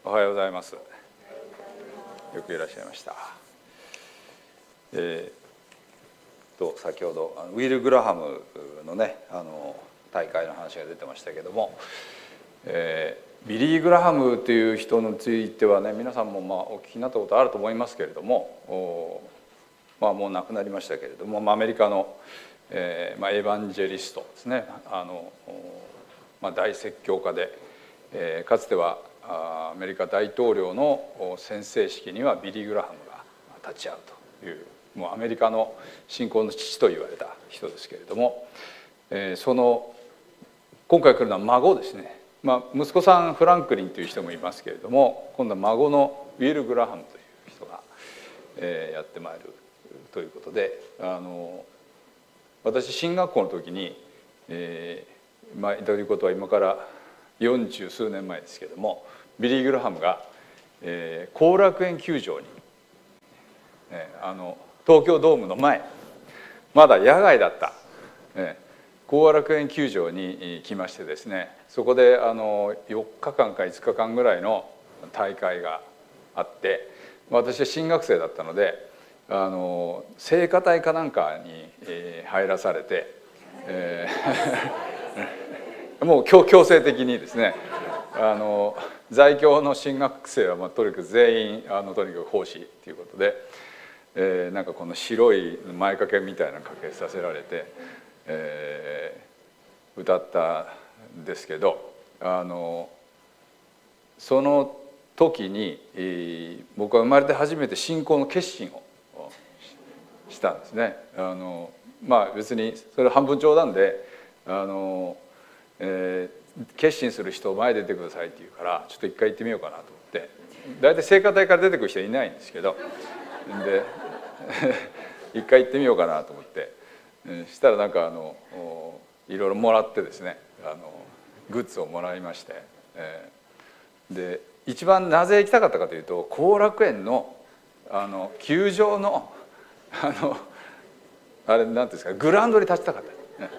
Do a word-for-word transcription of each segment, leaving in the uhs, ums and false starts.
おはようございます。よくいらっしゃいました。えー、と先ほどウィル・グラハムのねあの大会の話が出てましたけども、えー、ビリー・グラハムという人についてはね皆さんもまあお聞きになったことあると思いますけれども、まあ、もう亡くなりましたけれども、まあ、アメリカの、えーまあ、エヴァンジェリストですね。あの、まあ、大説教家で、えー、かつてはアメリカ大統領の宣誓式にはビリー・グラハムが立ち会うという、もうアメリカの信仰の父と言われた人ですけれども、えー、その今回来るのは孫ですね。まあ、息子さんフランクリンという人もいますけれども、今度は孫のウィル・グラハムという人が、えー、やってまいるということで、あの私進学校の時に、えーまあ、ということは今から四十数年前ですけども、ビリー・グラハムが後、えー、楽園球場に、えー、あの東京ドームの前、まだ野外だった、えー、後楽園球場に来ましてですね、そこであのよっかかんかいつかかんぐらいの大会があって、私は新学生だったのであの聖歌隊かなんかに、えー、入らされて、えー、もう強強制的にですね、あの在京の進学生はまあとにかく全員あのとにかく奉仕ということで、えー、なんかこの白い前掛けみたいな掛けさせられて、えー、歌ったんですけど、あのその時に、えー、僕は生まれて初めて信仰の決心をしたんですね。あのまあ別にそれ半分冗談であの、えー決心する人前に出てくださいって言うからちょっと一回行ってみようかなと思って、大体聖歌隊から出てくる人はいないんですけど、で一回行ってみようかなと思って、したらなんかあのいろいろもらってですね、あのグッズをもらいまして、えー、で一番なぜ行きたかったかというと、後楽園のあの球場のあのあれなんていうんですか、グラウンドに立ちたかった。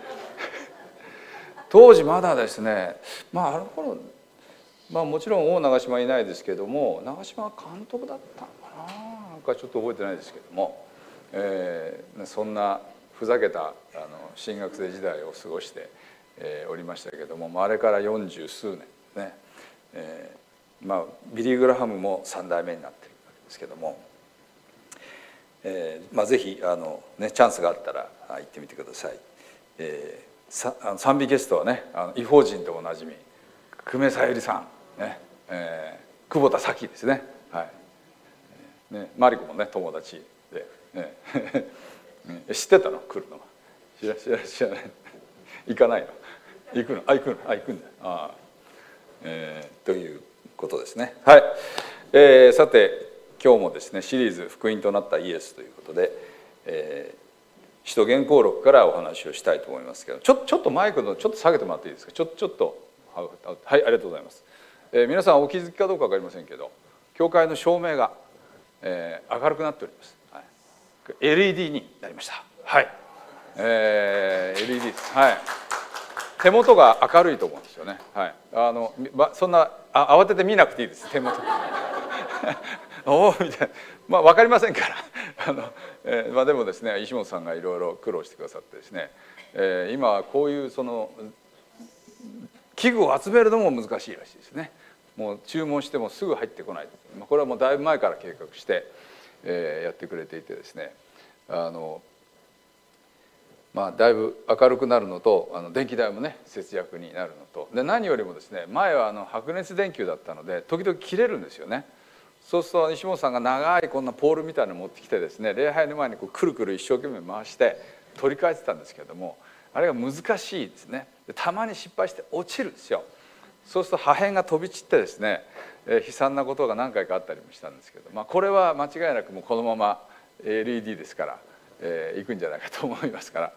当時まだですね、まああの頃、まあ、もちろん王長嶋いないですけども、長嶋監督だったのかな、なんかちょっと覚えてないですけども、えー、そんなふざけたあの新学生時代を過ごして、えー、おりましたけども、あれから四十数年ね、えー、まあビリー・グラハムも三代目になっているわけですけども、えーまあ、ぜひあの、ね、チャンスがあったら行ってみてください。えー賛美ゲストはね、あの異邦人とおなじみ久米さゆりさん、ねえー、久保田早紀ですね、はいね、マリコもね友達で、ね、知ってたの来るのは知ら知ら知らない行かないの行くのあ行くのあ行くんだあ、えー、ということですね。はい、えー、さて今日もですねシリーズ「福音となったイエス」ということで、えー使徒言行録からお話をしたいと思いますけど、ちょちょっとマイクのちょっと下げてもらっていいですか。ちょちょっとはい、ありがとうございます。えー、皆さんお気づきかどうか分かりませんけど、教会の照明が、えー、明るくなっております。はい、エルイーディー になりました。はい、えー、エルイーディー です。はい。手元が明るいと思うんですよね。はい。あのそんなあ慌てて見なくていいです。手元。おおみたいな、まあ分かりませんからあの、えーまあ、でもですね石本さんがいろいろ苦労してくださってですね、えー、今はこういうその器具を集めるのも難しいらしいですね。もう注文してもすぐ入ってこない、まあ、これはもうだいぶ前から計画して、えー、やってくれていてですね、あのまあだいぶ明るくなるのと、あの電気代もね節約になるのと、で何よりもですね、前はあの白熱電球だったので時々切れるんですよね。そうすると西本さんが長いこんなポールみたいなの持ってきてですね、礼拝の前にこうくるくる一生懸命回して取り替えてたんですけれども、あれが難しいですね。でたまに失敗して落ちるんですよ。そうすると破片が飛び散ってですね、えー、悲惨なことが何回かあったりもしたんですけど、まあ、これは間違いなくもうこのまま エルイーディー ですから、えー、いくんじゃないかと思いますから、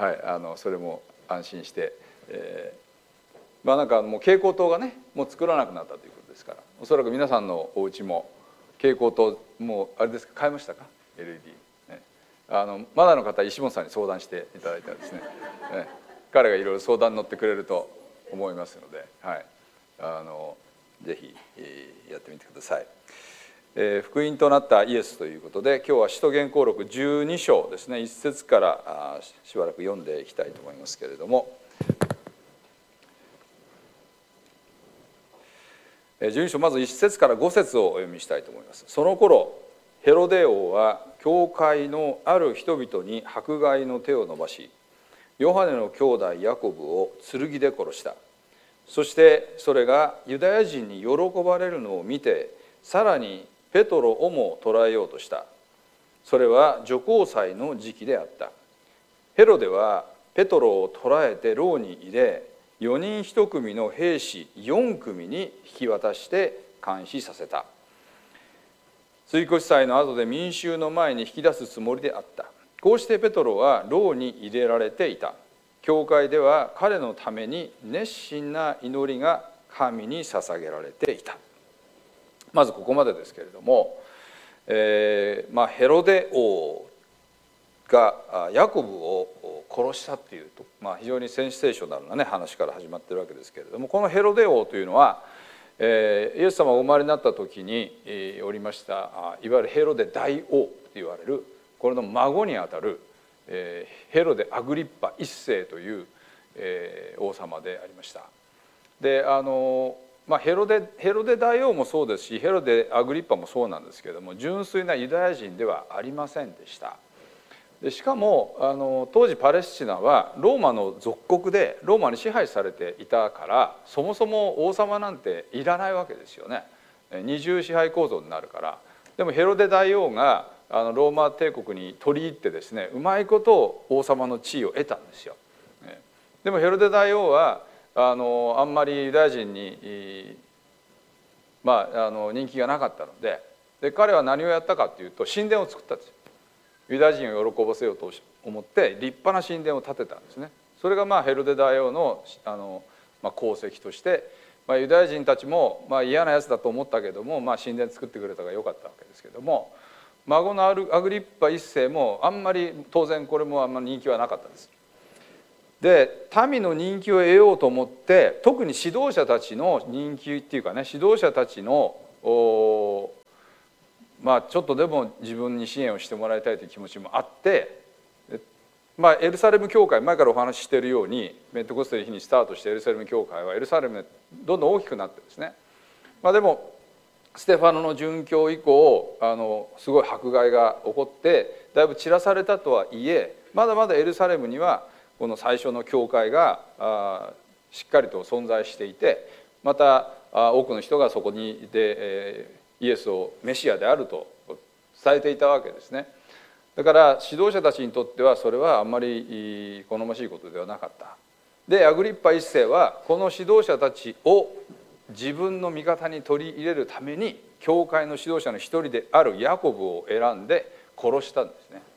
はい、あのそれも安心して、えー、まあなんかもう蛍光灯がねもう作らなくなったということですから、おそらく皆さんのお家も蛍光灯もうあれですか、買いましたか エルイーディー、ね、あのまだの方石本さんに相談していただいたらですね、ね彼がいろいろ相談に乗ってくれると思いますので、はい、あのぜひやってみてください。えー、福音となったイエスということで、今日は使徒言行録じゅうに章ですね、一節からしばらく読んでいきたいと思いますけれども、じゅうに章まずいち節からご節をお読みしたいと思います。その頃ヘロデ王は教会のある人々に迫害の手を伸ばし、ヨハネの兄弟ヤコブを剣で殺した。そしてそれがユダヤ人に喜ばれるのを見て、さらにペトロをも捕らえようとした。それは除光祭の時期であった。ヘロデはペトロを捕らえて牢に入れ、よにんひと組の兵士よん組に引き渡して監視させた。追越祭の後で民衆の前に引き出すつもりであった。こうしてペトロは牢に入れられていた。教会では彼のために熱心な祈りが神に捧げられていた。まずここまでですけれども、えーまあ、ヘロデ王がヤコブを殺したっていうと、まあ、非常にセンセーショナルな、ね、話から始まっているわけですけれども、このヘロデ王というのは、えー、イエス様がお生まれになった時に、えー、おりましたいわゆるヘロデ大王と言われるこれの孫にあたる、えー、ヘロデアグリッパ一世という、えー、王様でありました。であのまあ、ヘロデ、ヘロデ大王もそうですし、ヘロデアグリッパもそうなんですけれども、純粋なユダヤ人ではありませんでした。でしかもあの当時パレスチナはローマの属国でローマに支配されていたから、そもそも王様なんていらないわけですよね。二重支配構造になるから。でもヘロデ大王があのローマ帝国に取り入ってですね、うまいこと王様の地位を得たんですよ。でもヘロデ大王はあのあんまりユダヤ人に、まあ、あの人気がなかったので、で彼は何をやったかというと神殿を作ったんですよ。ユダヤ人を喜ばせようと思って立派な神殿を建てたんですね。それがまあヘロデ大王のあの、まあ、功績として、まあ、ユダヤ人たちもまあ嫌なやつだと思ったけども、まあ、神殿作ってくれたからよかったわけですけども、孫のアグリッパ一世もあんまり当然これもあんまり人気はなかったんです。で民の人気を得ようと思って、特に指導者たちの人気っていうかね、指導者たちのまあちょっとでも自分に支援をしてもらいたいという気持ちもあって、まあ、エルサレム教会、前からお話ししているようにペンテコステの日にスタートしてエルサレム教会はエルサレムでどんどん大きくなってですね、まあ、でもステファノの殉教以降あのすごい迫害が起こってだいぶ散らされたとはいえ、まだまだエルサレムにはこの最初の教会がしっかりと存在していて、また多くの人がそこにでイエスをメシアであると伝えていたわけですね。だから指導者たちにとってはそれはあんまり好ましいことではなかった。でアグリッパ一世はこの指導者たちを自分の味方に取り入れるために教会の指導者の一人であるヤコブを選んで殺したんですね。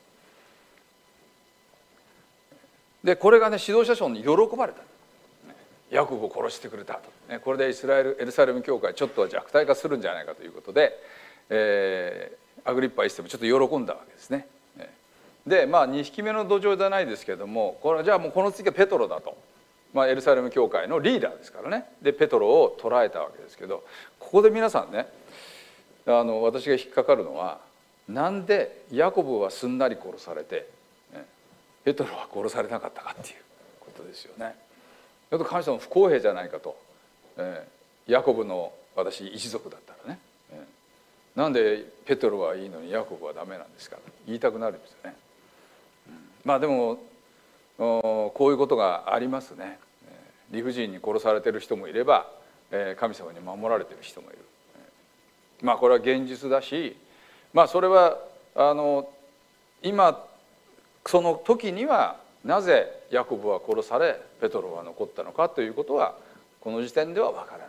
でこれがね指導者賞に喜ばれた。ヤコブを殺してくれたと。これでイスラエルエルサレム教会ちょっとは弱体化するんじゃないかということで、えー、アグリッパ一世もちょっと喜んだわけですね。でまあに匹目の土壌じゃないですけれども、これじゃあもうこの次はペトロだと、まあ、エルサレム教会のリーダーですからね。でペトロを捕らえたわけですけど、ここで皆さんね、あの私が引っかかるのは、なんでヤコブはすんなり殺されてペトロは殺されなかったかっていうことですよね。ちょっと神様不公平じゃないかと、えー、ヤコブの私一族だったらね、えー、なんでペトロはいいのにヤコブはダメなんですかと言いたくなるんですよね。うん、まあでもこういうことがありますね。理不尽に殺されてる人もいれば、えー、神様に守られてる人もいる。まあこれは現実だし、まあそれはあの今その時にはなぜヤコブは殺されペトロは残ったのかということはこの時点では分からない。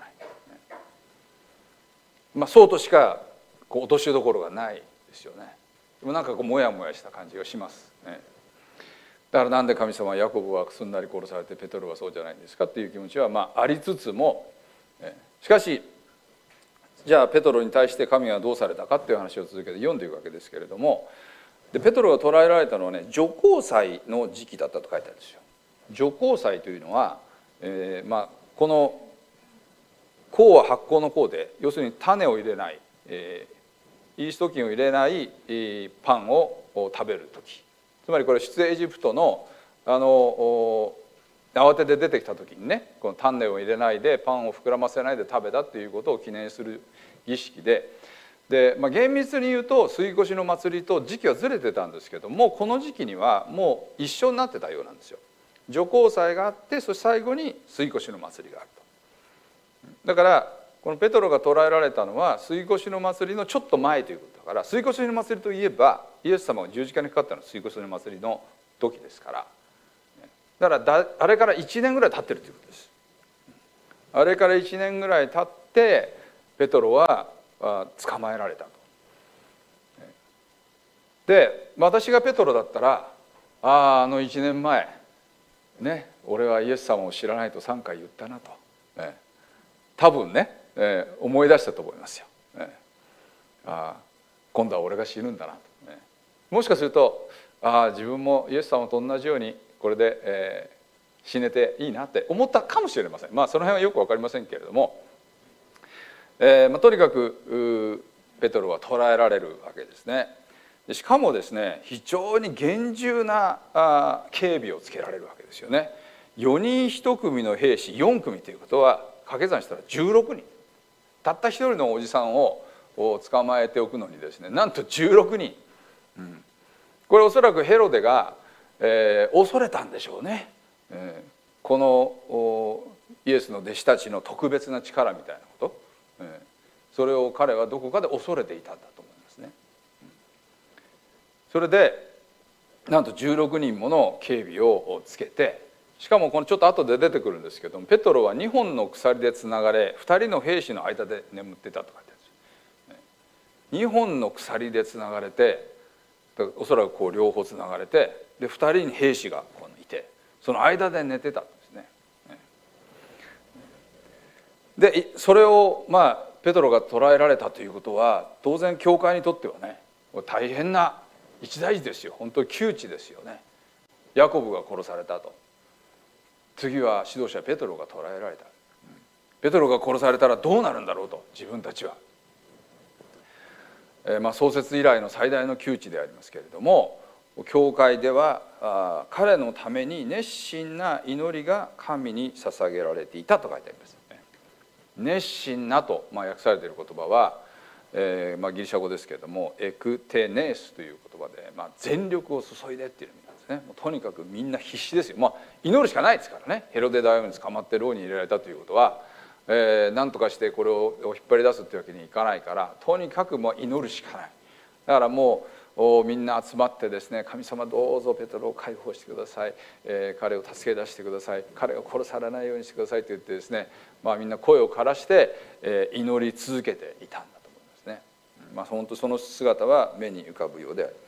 まあそうとしかこう落としどころがないですよね。でもなんかこうモヤモヤした感じがしますね。だからなんで神様はヤコブはすんなり殺されてペトロはそうじゃないんですかっていう気持ちはまあありつつも、しかしじゃあペトロに対して神はどうされたかっていう話を続けて読んでいくわけですけれども、でペトロが捕らえられたのはね、除光祭の時期だったと書いてあるんですよ。除光祭というのは、えー、まあこの酵は発酵の酵で、要するに種を入れない、えー、イースト菌を入れないパンを食べる時、つまりこれ出エジプトのあの慌てて出てきた時にね、この種を入れないでパンを膨らませないで食べたっていうことを記念する儀式で、で、まあ、厳密に言うと杉越の祭りと時期はずれてたんですけども、この時期にはもう一緒になってたようなんですよ。除酵祭があって、そして最後に杉越の祭りがあると。だからこのペトロが捕らえられたのは杉越の祭りのちょっと前ということだから、杉越の祭りといえばイエス様が十字架にかかったのは杉越の祭りの時ですから、だからだあれからいちねんぐらい経ってるということです。あれからいちねんぐらい経ってペトロは捕まえられたと。で、私がペトロだったら、あああのいちねんまえね、俺はイエス様を知らないとさんかい言ったなと、ね、多分ね、えー、思い出したと思いますよ。ね、ああ今度は俺が死ぬんだなと、ね、もしかするとああ自分もイエス様と同じようにこれで、えー、死ねていいなって思ったかもしれません。まあその辺はよく分かりませんけれども、えーまあ、とにかくペトロは捕らえられるわけですね。しかもですね、非常に厳重なあ警備をつけられるわけですよね。よにんひと組の兵士よん組ということは掛け算したらじゅうろくにん、たった一人のおじさんを捕まえておくのにですね、なんとじゅうろくにん、うん、これおそらくヘロデが、えー、恐れたんでしょうね、えー、このイエスの弟子たちの特別な力みたいなこと、えー、それを彼はどこかで恐れていたんだと思いますね。それでなんとじゅうろくにんもの警備をつけて、しかもこのちょっと後で出てくるんですけども、ペトロはにほんの鎖でつながれふたりの兵士の間で眠ってたと書いてあるんです。にほんの鎖でつながれて、おそらくこう両方つながれて、でふたりに兵士がこういて、その間で寝てたんですね。でそれをまあペトロが捕らえられたということは、当然教会にとってはね大変な一大事ですよ。本当に窮地ですよね。ヤコブが殺されたと、次は指導者ペトロが捕らえられた。ペトロが殺されたらどうなるんだろうと、自分たちは、えー、まあ創設以来の最大の窮地でありますけれども、教会ではあ彼のために熱心な祈りが神に捧げられていたと書いてあります。熱心なと、まあ、訳されている言葉は、えーまあ、ギリシャ語ですけれどもエクテネースという言葉で、まあ、全力を注いでっていう意味なんですね。もうとにかくみんな必死ですよ。まあ、祈るしかないですからね。ヘロデ大王に捕まって牢に入れられたということは、えー、何とかしてこれを引っ張り出すっていうわけにいかないから、とにかくもう祈るしかない。だからもうみんな集まってですね、神様どうぞペトロを解放してください、えー、彼を助け出してください、彼が殺されないようにしてくださいと言ってですね、まあ、みんな声を枯らして、えー、祈り続けていたんだと思いますね。まあ、本当その姿は目に浮かぶようであります。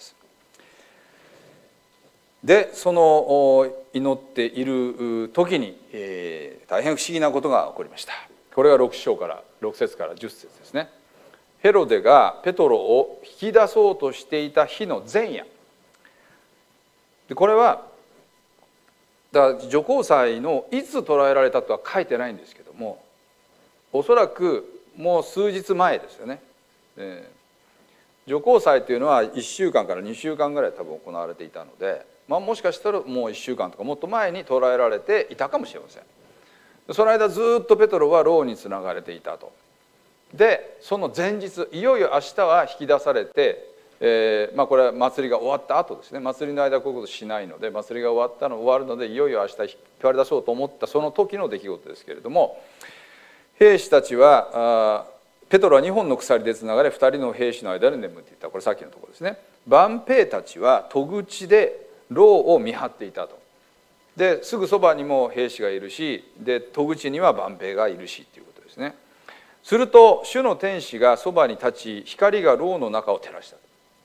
でその祈っている時に、えー、大変不思議なことが起こりました。これはろく章からろく節からじゅっ節ですね。ヘロデがペトロを引き出そうとしていた日の前夜で、これはだから除酵祭のいつ捕らえられたとは書いてないんですけども、おそらくもう数日前ですよね。えー、除酵祭というのはいっしゅうかんからにしゅうかんぐらい多分行われていたので、まあ、もしかしたらもういっしゅうかんとかもっと前に捕らえられていたかもしれません。その間ずっとペトロは牢につながれていたと。でその前日、いよいよ明日は引き出されて、えーまあ、これは祭りが終わった後ですね。祭りの間こういうことしないので、祭りが終わったの終わるのでいよいよ明日引っ張り出そうと思ったその時の出来事ですけれども、兵士たちはあペトロはにほんの鎖でつながれふたりの兵士の間で眠っていた。これさっきのところですね。万兵たちは戸口で牢を見張っていたと。ですぐそばにも兵士がいるし、で戸口には万兵がいるしということですね。すると主の天使がそばに立ち、光が牢の中を照らした。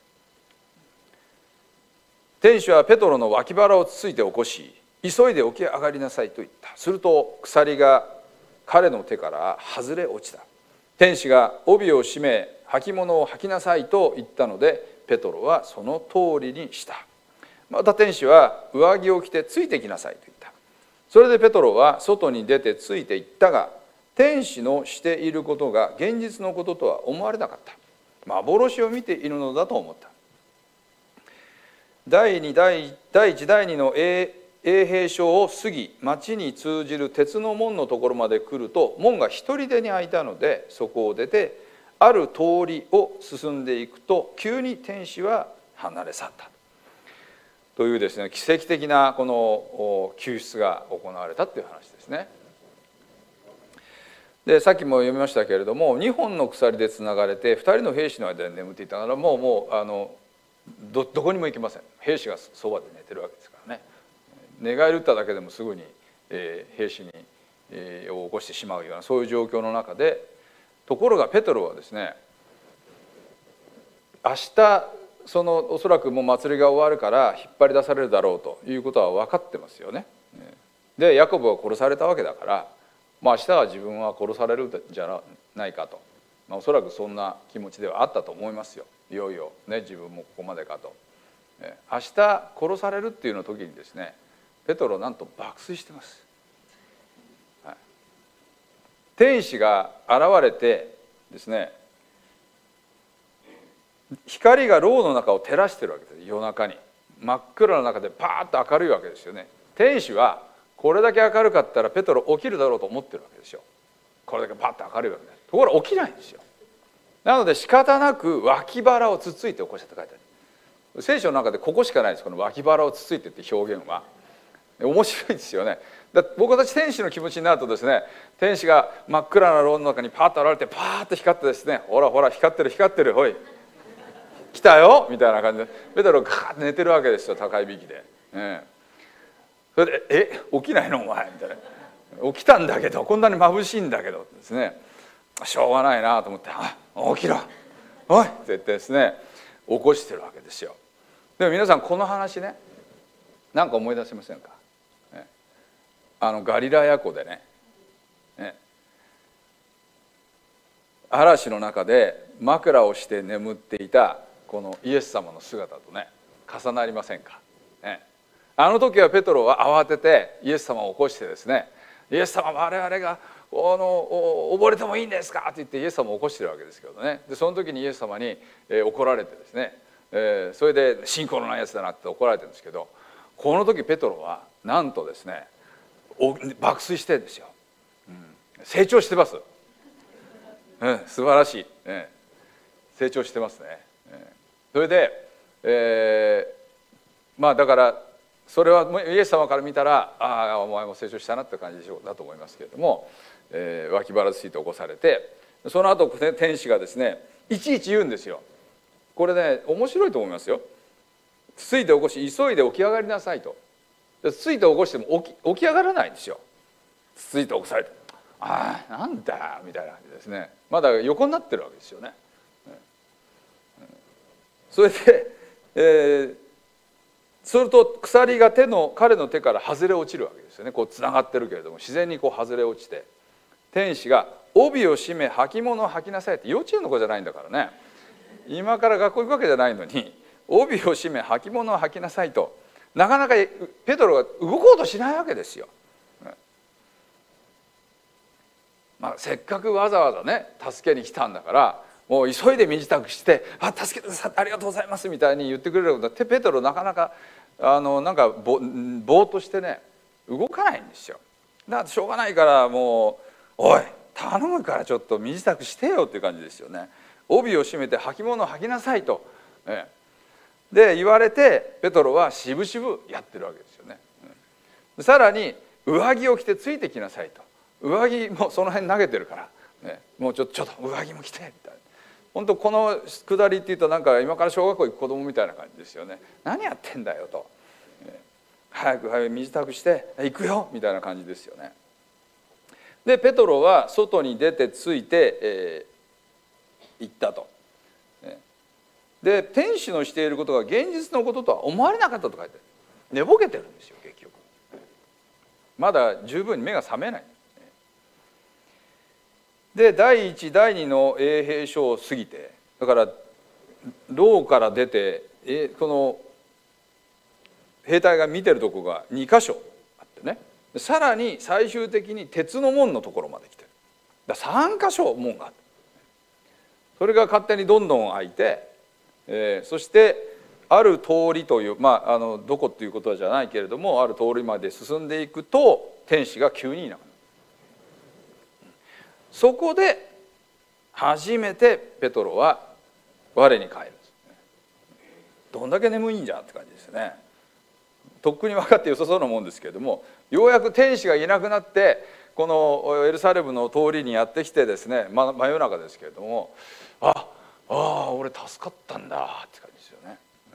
天使はペトロの脇腹をつついて起こし、急いで起き上がりなさいと言った。すると鎖が彼の手から外れ落ちた。天使が帯を締め履物を履きなさいと言ったので、ペトロはその通りにした。また天使は上着を着てついてきなさいと言った。それでペトロは外に出てついていったが、 天使のしていることが現実のこととは思われなかった。幻を見ているのだと思った。第二第第一第二の衛兵所を過ぎ、町に通じる鉄の門のところまで来ると、門が一人でに開いたので、そこを出てある通りを進んでいくと、急に天使は離れ去ったというですね、奇跡的なこの救出が行われたという話ですね。でさっきも読みましたけれども、にほんの鎖でつながれてふたりの兵士の間で眠っていたから、もうもうあの ど, どこにも行きません。兵士がそばで寝てるわけですからね。寝返り打っただけでもすぐに、えー、兵士に、えー、を起こしてしまうような、そういう状況の中で、ところがペトロはですね、明日そのおそらくもう祭りが終わるから引っ張り出されるだろうということは分かってますよね。でヤコブは殺されたわけだから、まあ、明日は自分は殺されるんじゃないかと、まあ、おそらくそんな気持ちではあったと思いますよ。いよいよね、自分もここまでかと。明日殺されるっていうの時にですね、ペトロなんと爆睡してます。はい、天使が現れてですね、光が牢の中を照らしてるわけです。夜中に真っ暗な中でパーッと明るいわけですよね。天使はこれだけ明るかったらペトロ起きるだろうと思ってるわけですよ。これだけパッと明るいわけです。ところが起きないんですよ。なので仕方なく脇腹をつついて起こしたって書いてある。聖書の中でここしかないです、この脇腹をつついてって表現は。面白いですよね。だ僕たち天使の気持ちになるとですね、天使が真っ暗な牢の中にパーッと現れてパーッと光ってですね、ほらほら光ってる光ってる、ほい来たよみたいな感じでペトロがガーッと寝てるわけですよ、高いびきで、ええ、それで「え起きないのお前」みたいな「起きたんだけどこんなに眩しいんだけど」ですね、しょうがないなと思って「あ起きろおい」って言ってですね起こしてるわけですよ。でも皆さんこの話ね、何か思い出せませんか？ね、あのガリラヤ湖でね、ね嵐の中で枕をして眠っていたこのイエス様の姿とね重なりませんか、ね、あの時はペトロは慌ててイエス様を起こしてですね「イエス様我々がおの溺れてもいいんですか?」って言ってイエス様を起こしてるわけですけどね。でその時にイエス様に、えー、怒られてですね、えー、それで信仰のないやつだなって怒られてるんですけど、この時ペトロはなんとですね爆睡してるんですよ、うん、成長してます、うん、素晴らしい、ね、成長してますね。それで、えー、まあだからそれはイエス様から見たら「ああお前も成長したな」って感じでしょうだと思いますけれども、えー、脇腹ついて起こされて、その後天使がですねいちいち言うんですよ。これね面白いと思いますよ。つついて起こし急いで起き上がりなさいと。つついて起こしても起き、起き上がらないんですよ。つついて起こされて「ああなんだ」みたいな感じですね。まだ横になってるわけですよね。それで、えー、すると鎖が手の彼の手から外れ落ちるわけですよね。こうつながってるけれども自然にこう外れ落ちて、天使が「帯を締め履物を履きなさい」って、幼稚園の子じゃないんだからね、今から学校行くわけじゃないのに帯を締め履物を履きなさいと、なかなかペトロが動こうとしないわけですよ。まあ、せっかくわざわざね助けに来たんだからもう急いで身支度して「あ助けてくださってありがとうございます」みたいに言ってくれることでペトロなかなかあのなんかぼぼーっとしてね動かないんですよ。だからしょうがないからもう「おい頼むからちょっと身支度してよ」っていう感じですよね。帯を締めて履物を履きなさいと、ね、で言われてペトロはしぶしぶやってるわけですよね。さらに上着を着てついてきなさいと、上着もその辺投げてるから、ね、もうちょっとちょっと上着も着てみたいな。本当この下りっていうとなんか今から小学校行く子供みたいな感じですよね。何やってんだよと、早く早く身支度して行くよみたいな感じですよね。でペトロは外に出てついて、えー、行ったと。で天使のしていることが現実のこととは思われなかったと書いてある。寝ぼけてるんですよ結局。まだ十分に目が覚めない。で第一第二の衛兵所を過ぎて、だから牢から出てえこの兵隊が見てるとこがに箇所あってね、さらに最終的に鉄の門のところまで来てる。 ださん箇所門があった。それが勝手にどんどん開いて、えー、そしてある通りという、まあ、あのどこっていうことじゃないけれども、ある通りまで進んでいくと天使が急にいなくなる。そこで初めてペトロは我に返る。どんだけ眠いんじゃんって感じですよね。とっくに分かってよさそうなもんですけれども、ようやく天使がいなくなってこのエルサレムの通りにやってきてですね、真夜中ですけれども、ああ俺助かったんだって感じですよね、うん、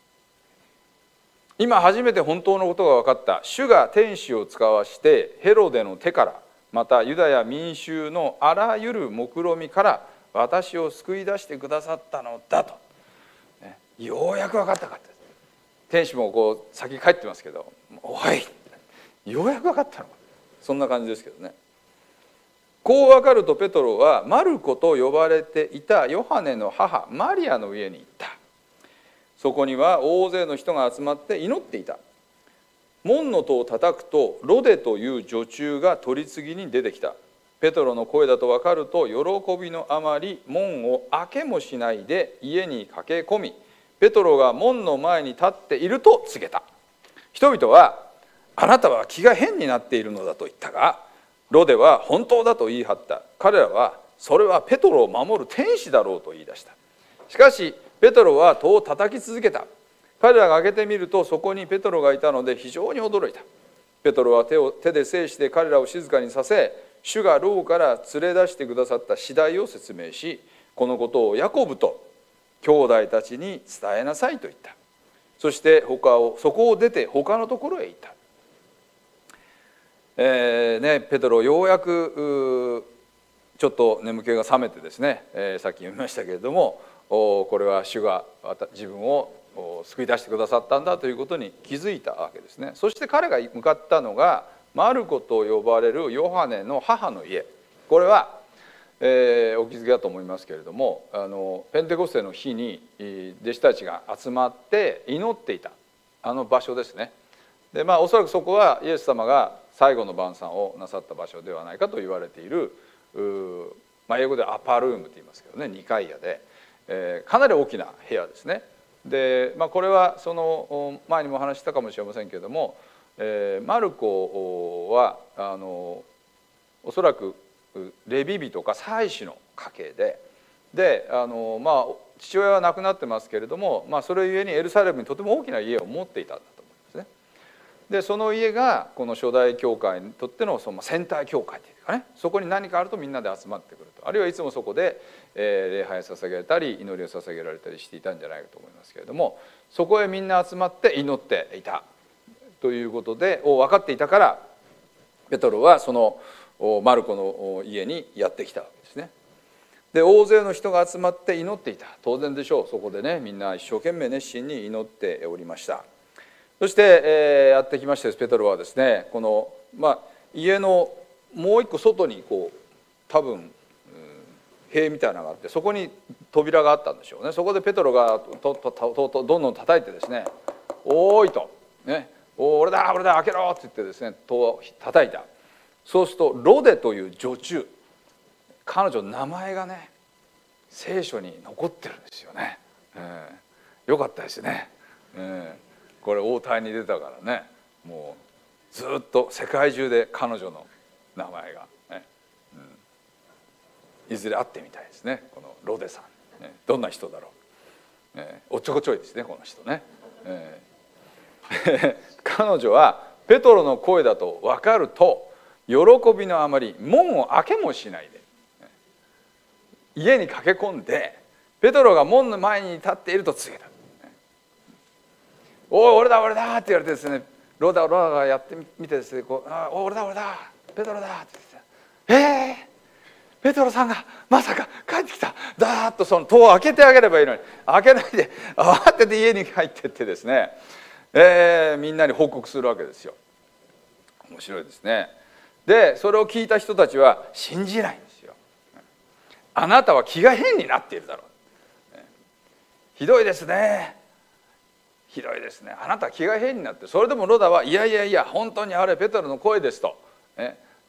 今初めて本当のことが分かった。主が天使を使わしてヘロデの手から、またユダヤ民衆のあらゆる目論みから私を救い出してくださったのだと、ね、ようやく分かったかった。天使もこう先帰ってますけど、おいようやく分かったのか、そんな感じですけどね。こう分かるとペトロはマルコと呼ばれていたヨハネの母マリアの家に行った。そこには大勢の人が集まって祈っていた。門の戸を叩くとロデという女中が取り次ぎに出てきた。ペトロの声だと分かると喜びのあまり門を開けもしないで家に駆け込み、ペトロが門の前に立っていると告げた。人々はあなたは気が変になっているのだと言ったが、ロデは本当だと言い張った。彼らはそれはペトロを守る天使だろうと言い出した。しかしペトロは戸を叩き続けた。彼らが開けてみるとそこにペトロがいたので非常に驚いた。ペトロは手を手で制して彼らを静かにさせ、主が牢から連れ出してくださった次第を説明し、このことをヤコブと兄弟たちに伝えなさいと言った。そして他をそこを出て他のところへ行った。えーね、ペトロようやくちょっと眠気が覚めてですね、えー、さっき読みましたけれども、これは主が自分を救い出してくださったんだということに気づいたわけですね。そして彼が向かったのがマルコと呼ばれるヨハネの母の家。これは、えー、お気づきだと思いますけれども、あのペンテコステの日に弟子たちが集まって祈っていたあの場所ですね。で、まあ、おそらくそこはイエス様が最後の晩餐をなさった場所ではないかと言われている、まあ、英語でアパルームと言いますけどね、にかいやで、えー、かなり大きな部屋ですね。で、まあ、これはその前にも話したかもしれませんけれども、えー、マルコはあのおそらくレビ人か祭司の家系で、であの、まあ、父親は亡くなってますけれども、まあ、それゆえにエルサレムにとても大きな家を持っていたんだと思いますね。でその家がこの初代教会にとってのそのセンター教会というかね、そこに何かあるとみんなで集まってくると、あるいはいつもそこで、えー、礼拝を捧げられたり祈りを捧げられたりしていたんじゃないかと思いますけれども、そこへみんな集まって祈っていたということでを分かっていたから、ペトロはそのマルコの家にやってきたわけですね。で大勢の人が集まって祈っていた。当然でしょう。そこでね、みんな一生懸命熱心に祈っておりました。そして、えー、やってきまして、ペトロはですね、この、まあ、家のもう一個外にこう多分、うん、塀みたいなのがあって、そこに扉があったんでしょうね。そこでペトロがととととどんどん叩いてですね、おーいと、ね、お俺だ俺だ開けろって言ってですね、戸を叩いた。そうするとロデという女中、彼女の名前がね聖書に残ってるんですよね。えー、よかったですね。えーこれ応対に出たからね、もうずっと世界中で彼女の名前が、ね、うん、いずれ会ってみたいですね。このロデさん、ね、どんな人だろう、えー、おっちょこちょいですねこの人ね、えー、彼女はペトロの声だと分かると喜びのあまり門を開けもしないで家に駆け込んで、ペトロが門の前に立っていると告げた。おい俺だ俺だって言われてですね、ロダロダがやってみてですね、こうあお俺だ俺だペトロだって言って、えー、ペトロさんがまさか帰ってきた、だーっとその戸を開けてあげればいいのに開けないで慌てて家に入ってってですね、えー、みんなに報告するわけですよ。面白いですね。でそれを聞いた人たちは信じないんですよ。あなたは気が変になっているだろう、ひどいですねひどいですね、あなた気が変になって。それでもロダはいやいやいや本当にあれペトロの声ですと、ね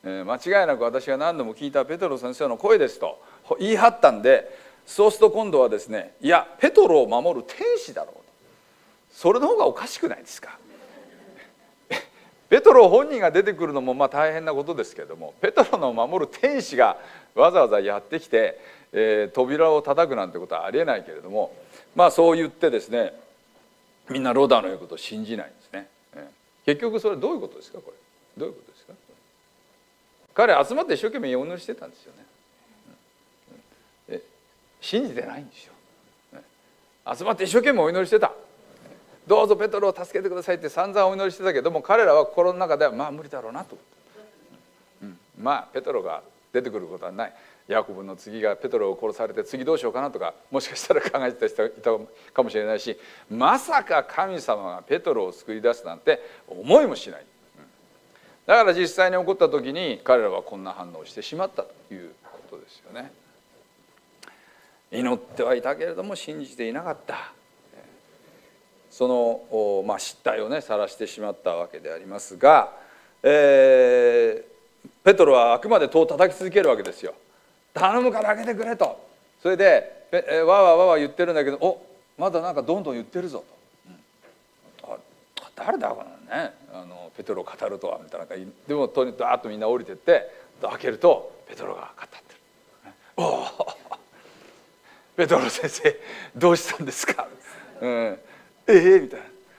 えー、間違いなく私が何度も聞いたペトロ先生の声ですと言い張ったんで、そうすると今度はですね、いやペトロを守る天使だろうと、それの方がおかしくないですか。ペトロ本人が出てくるのもまあ大変なことですけれども、ペトロの守る天使がわざわざやってきて、えー、扉を叩くなんてことはありえないけれども、まあそう言ってですね、みんなロダの言うことを信じないんですね。結局それどういうことですか。これどういうことですか。彼集まって一生懸命お祈りしてたんですよね。え信じてないんですよ。集まって一生懸命お祈りしてた。どうぞペトロを助けてくださいって散々お祈りしてたけども、彼らは心の中ではまあ無理だろうなと、うん、まあペトロが出てくることはない。ヤコブの次がペトロを殺されて次どうしようかなとかもしかしたら考えてた人いたかもしれないし、まさか神様がペトロを救い出すなんて思いもしない、うん、だから実際に起こった時に彼らはこんな反応をしてしまったということですよね。祈ってはいたけれども信じていなかった、その、まあ、失態をね晒してしまったわけでありますが、えー、ペトロはあくまで戸を叩き続けるわけですよ。頼むから開けてくれと。それでえわわわわ言ってるんだけど、おまだなんかどんどん言ってるぞと、うん、あ誰だこのねあのペトロを語るとはみたいな。でもとにかくダーッとみんな降りてって開けるとペトロが語ってる。おおペトロ先生どうしたんですか、うん、ええー、みたい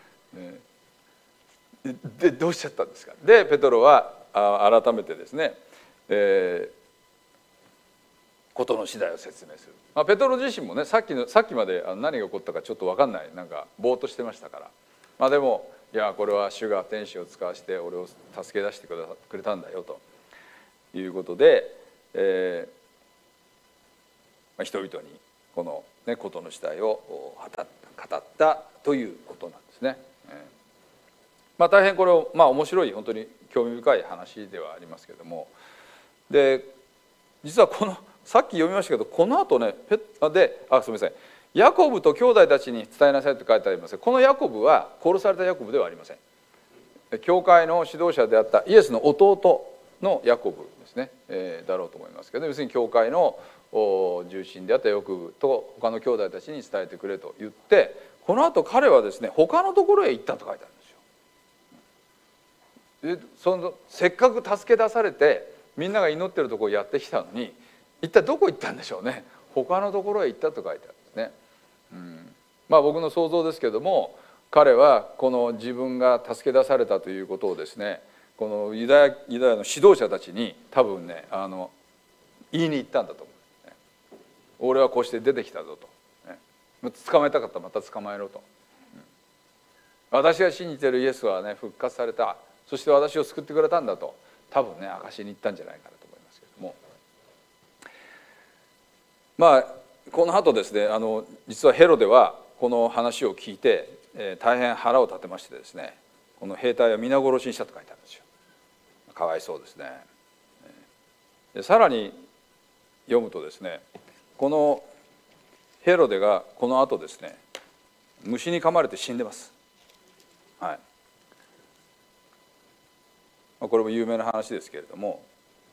な、でどうしちゃったんですか。でペトロはあ改めてですね、えーことの次第を説明する、まあ、ペトロ自身もねさっきのさっきまで何が起こったかちょっと分かんない、なんかぼーっとしてましたから、まあ、でもいやこれは主が天使を使わして俺を助け出してくれたんだよということで、えーまあ、人々にこの、ね、ことの次第を語ったということなんですね。えーまあ、大変これを、まあ、面白い本当に興味深い話ではありますけれども、で実はこのさっき読みましたけど、この後ねペであすみませんヤコブと兄弟たちに伝えなさいと書いてありますが、このヤコブは殺されたヤコブではありません。教会の指導者であったイエスの弟のヤコブですね、えー、だろうと思いますけど、要するに教会の重心であったヤコブと他の兄弟たちに伝えてくれと言って、この後彼はですね他のところへ行ったと書いてあるんですよ。でそのせっかく助け出されてみんなが祈ってるところやってきたのに、一体どこ行ったんでしょうね。他のところへ行ったと書いてあるんですね。うん、まあ僕の想像ですけども、彼はこの自分が助け出されたということをですね、このユダヤ、ユダヤの指導者たちに多分ねあの言いに行ったんだと思う、ね、俺はこうして出てきたぞと、ね、捕まえたかったらまた捕まえろと、うん、私が信じているイエスはね復活された、そして私を救ってくれたんだと多分ね証しに行ったんじゃないかなと思いますけれども、まあこの後ですね、あの実はヘロデはこの話を聞いて、えー、大変腹を立てましてですね、この兵隊は皆殺しにしたと書いてあるんですよ。かわいそうですね。でさらに読むとですね、このヘロデがこの後ですね虫に噛まれて死んでます。はい、これも有名な話ですけれども、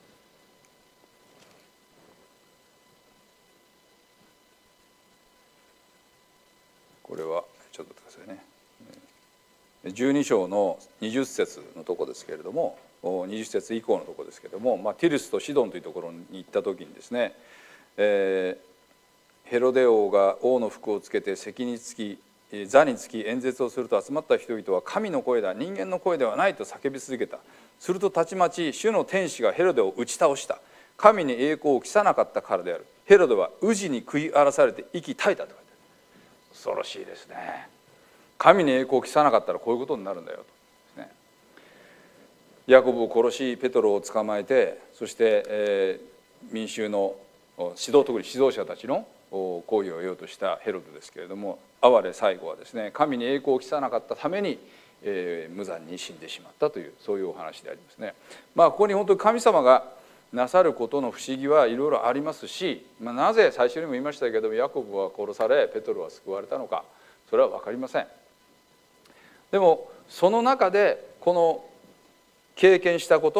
これはちょっと待ってくださいね。じゅうに章のにじゅっ節のとこですけれども、にじゅっ節以降のとこですけれども、まあ、ティルスとシドンというところに行った時にですね、えー、ヘロデ王が王の服をつけて席につき座につき演説をすると、集まった人々は神の声だ、人間の声ではないと叫び続けた。するとたちまち主の天使がヘロデを打ち倒した。神に栄光を期さなかったからである。ヘロデは宇治に食い荒らされて息絶えたと書いてある。恐ろしいですね。神に栄光を期さなかったらこういうことになるんだよとですね。ヤコブを殺しペトロを捕まえて、そして、えー、民衆の指導、特に指導者たちの行為を得ようとしたヘロデですけれども、哀れ最後はですね、神に栄光を期さなかったために、えー、無残に死んでしまったという、そういうお話でありますね。まあここに本当に神様がなさることの不思議はいろいろありますし、まあ、なぜ最初にも言いましたけどヤコブは殺されペトロは救われたのか、それは分かりません。でもその中でこの経験したこと、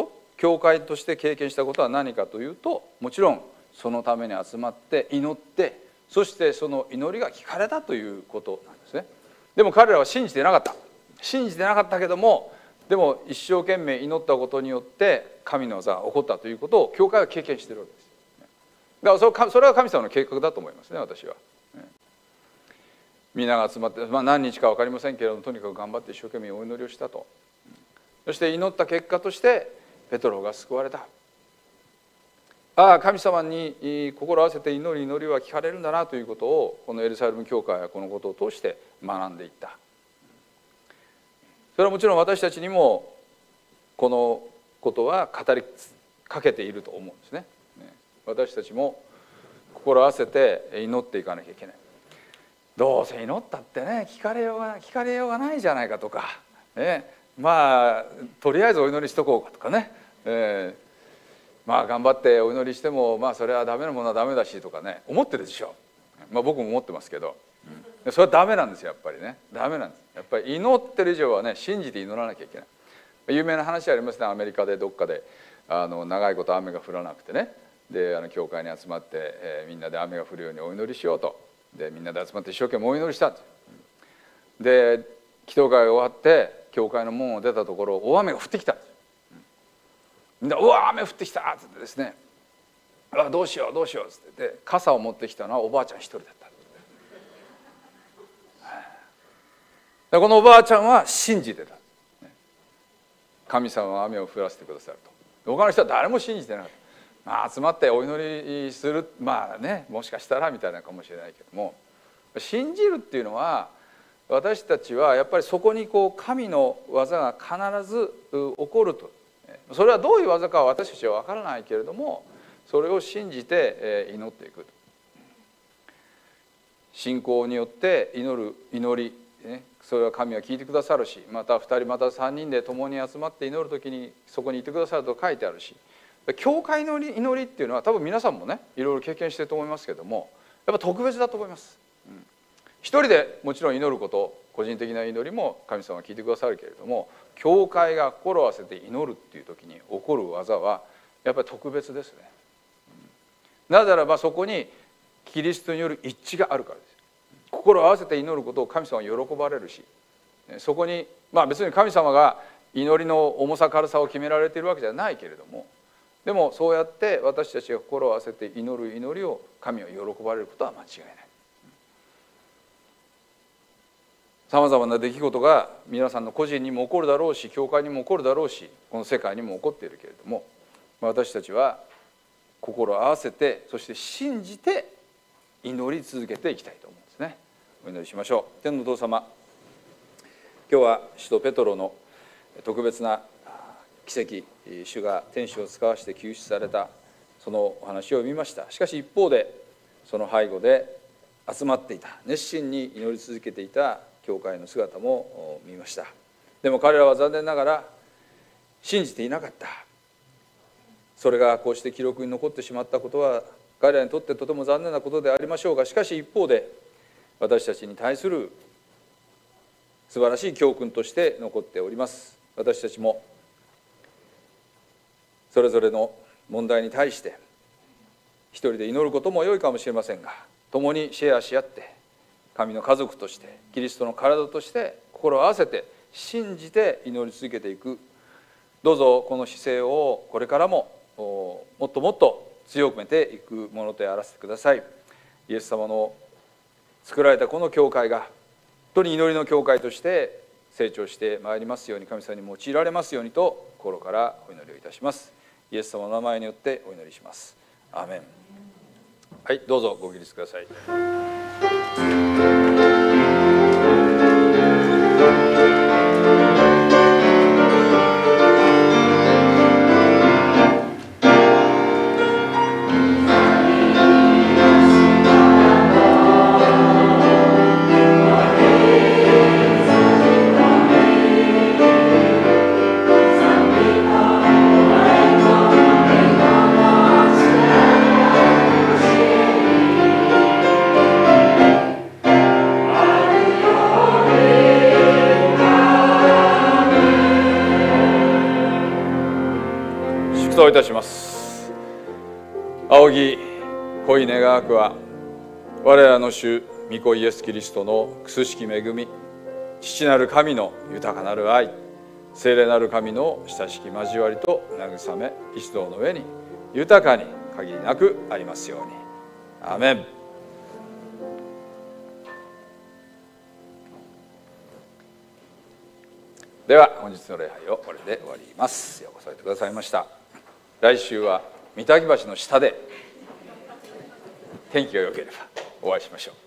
教会として経験したことは何かというと、もちろんそのために集まって祈って、そしてその祈りが聞かれたということなんですね。でも彼らは信じていなかった信じてなかったけども、でも一生懸命祈ったことによって神の技が起こったということを教会は経験しているわけです。だからそれは神様の計画だと思いますね、私は。みんなが集まって、まあ、何日か分かりませんけれども、とにかく頑張って一生懸命お祈りをしたと。そして祈った結果としてペトロが救われた。ああ、神様に心を合わせて祈り祈りは聞かれるんだなということを、このエルサレム教会はこのことを通して学んでいった。それはもちろん私たちにもこのことは語りかけていると思うんですね。私たちも心を合わせて祈っていかなきゃいけない。どうせ祈ったってね、聞かれようが聞かれようがないじゃないかとか、ね、まあとりあえずお祈りしとこうかとかね、えー、まあ頑張ってお祈りしてもまあそれはダメなものはダメだしとかね、思ってるでしょ。まあ僕も思ってますけど、うん、それはダメなんですよ、やっぱりね。ダメなんです。やっぱり祈ってる以上はね、信じて祈らなきゃいけない。有名な話ありますね。アメリカでどっかであの長いこと雨が降らなくてね、であの教会に集まって、えー、みんなで雨が降るようにお祈りしようと。でみんなで集まって一生懸命お祈りしたんです。で祈祷会が終わって教会の門を出たところ、大雨が降ってきたんです。みんな「うわ雨降ってきた」って言ってですね「うわどうしようどうしよう」っつってで傘を持ってきたのはおばあちゃん一人だった。でこのおばあちゃんは信じてた。神様は雨を降らせてくださると。他の人は誰も信じてなかった。まあ、集まってお祈りする、まあね、もしかしたらみたいなかもしれないけども、信じるっていうのは私たちはやっぱりそこにこう神の技が必ず起こると。それはどういう技かは私たちは分からないけれども、それを信じて祈っていく。信仰によって祈る祈り、それは神は聞いてくださるし、またふたりまたさんにんで共に集まって祈る時にそこにいてくださると書いてあるし、教会の祈りっていうのは多分皆さんもねいろいろ経験してると思いますけれども、やっぱ特別だと思います。うん、一人でもちろん祈ること、個人的な祈りも神様は聞いてくださるけれども、教会が心を合わせて祈るっていう時に起こる技はやっぱり特別ですね。うん、なぜならばそこにキリストによる一致があるからです。心を合わせて祈ることを神様は喜ばれるし、そこにまあ別に神様が祈りの重さ軽さを決められているわけじゃないけれども、でもそうやって私たちが心を合わせて祈る祈りを神は喜ばれることは間違いない。さまざまな出来事が皆さんの個人にも起こるだろうし、教会にも起こるだろうし、この世界にも起こっているけれども、私たちは心を合わせて、そして信じて祈り続けていきたいと思うんですね。お祈りしましょう。天のお父様、今日は使徒ペトロの特別な奇跡、主が天使を使わして救出されたそのお話を見ました。しかし一方でその背後で集まっていた、熱心に祈り続けていた教会の姿も見ました。でも彼らは残念ながら信じていなかった。それがこうして記録に残ってしまったことは彼らにとってとても残念なことでありましょうが、しかし一方で私たちに対する素晴らしい教訓として残っております。私たちもそれぞれの問題に対して一人で祈ることも良いかもしれませんが、共にシェアし合って神の家族としてキリストの体として心を合わせて信じて祈り続けていく、どうぞこの姿勢をこれからももっともっと強めていくものとやらせてください。イエス様の作られたこの教会が本当に祈りの教会として成長してまいりますように、神様に用いられますようにと心からお祈りをいたします。イエス様の名前によってお祈りします。アーメン。はい、どうぞご起立ください。 黙祷いたします。仰ぎ恋願わくは、我らの主御子イエスキリストの苦しき恵み、父なる神の豊かなる愛、聖霊なる神の親しき交わりと慰め、一同の上に豊かに限りなくありますように。アーメン。では本日の礼拝をこれで終わります。ようこそおいてくださいました。来週は御嶽橋の下で天気が良ければお会いしましょう。